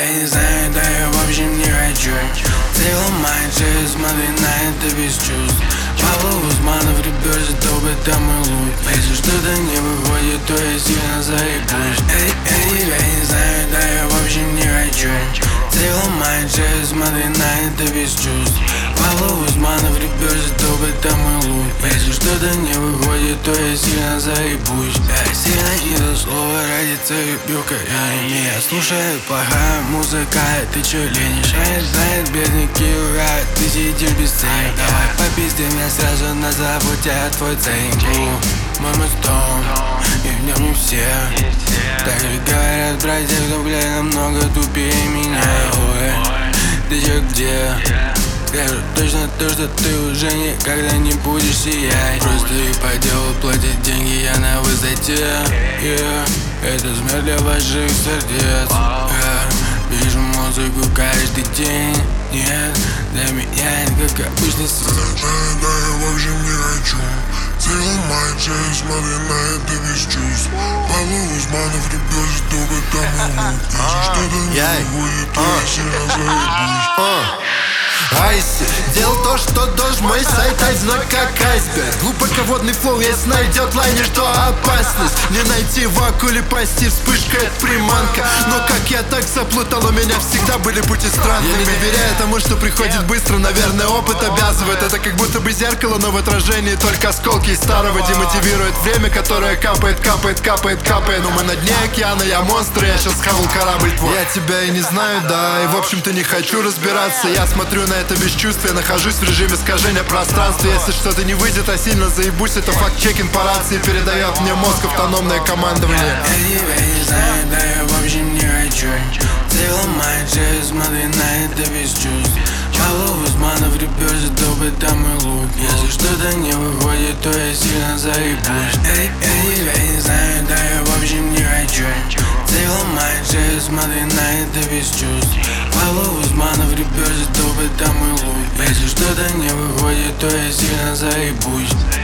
я не знаю, да я в общем не хочу. Ты ломаешь жизнь, смотри на это без чувств. Павел Усманов, ребёрзы, топ, это мой лук. Если что-то не выходит, то я сильно заебусь. Я не знаю, да я в общем не хочу. Ты ломаешь жизнь, смотри на это без чувств. Павел Усманов, ребёрзы, топ, это мой лук. Если что-то не выходит, то я сильно заебусь. Я сильно иду слово ради твоей бюка. Я слушаю плохая музыка, ты чё ленишь? Знает бедняки, ура, ты сидишь без цели. Давай попизди меня сразу на заводе, твой ценник. Мой мостом, и в нем не все. Так же говорят братья, кто, блядь, намного тупее меня. Ой, ты чё где? Скажу точно то, что ты уже никогда не будешь сиять. Просто и по делу платить деньги, я на высоте. Это смерть для ваших сердец. Пишу музыку каждый день. Нет, для меня это как обычно. Да я вообще не хочу. Ты ломаешь жизнь, смотри на это без чувств. Павел Усманов, ребёрзы, топ, это мой лук. Если что-то не выходит, то я сильно заебусь. Айси, делал то, что должен, мой сайт одинок как айсберг. Глубоководный флоу, если найдет лайнер, то опасность. Не найти в акуле пасти, вспышка это приманка. Но как я так заплутал, у меня всегда были пути странными. Я не доверяю тому, что приходит быстро, наверное, опыт обязывает. Это как будто бы зеркало, но в отражении только осколки из старого демотивирует время, которое капает, капает, капает, капает. Но мы на дне океана, я монстр, я сейчас схавал корабль твой. Я тебя и не знаю, да, и в общем-то не хочу разбираться. Я смотрю на это бесчувствие, нахожусь в режиме искажения пространства. Если что-то не выйдет, а сильно заебусь, это факт-чекинг по рации передает мне мозг автономное командование. Я не знаю, да я в общем не хочу. Ты ломаешь жизнь, смотри на это без чувств. Павел Усманов, ребёрзы, топ, это мой лук. Если что-то не выходит, то я сильно заебусь. Я не знаю, да я в общем не хочу. Ты ломаешь жизнь, смотри на это без чувств. Павел Усманов, ребёрзы, топ, это мой лук. Если что-то не выходит, то я сильно заебусь.